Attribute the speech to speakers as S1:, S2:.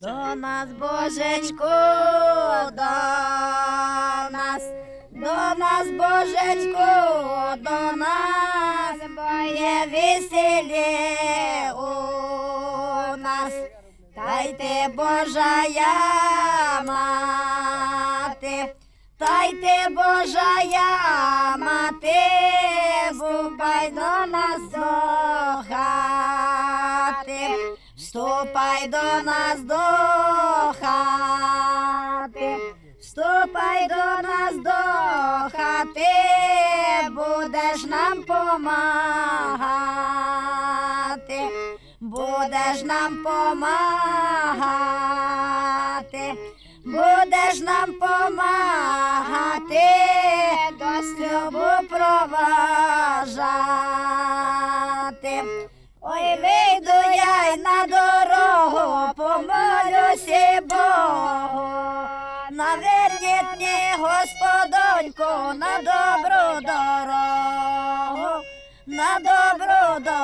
S1: До нас, Божечко, до нас, Божечко, до нас, бо є весілля у нас. Та й ти, Божая мати, та й ти, Божая мати, ступай до нас до хати, ступай до нас до хати, ступай до нас до хати, будеш нам помагати, будеш нам помагати, будеш нам помагати, до шлюбу проважати. Ой, вийду я й на дорогу, помолюся Богу, наверніть мені, Господоньку, на добру дорогу, на добру дорогу.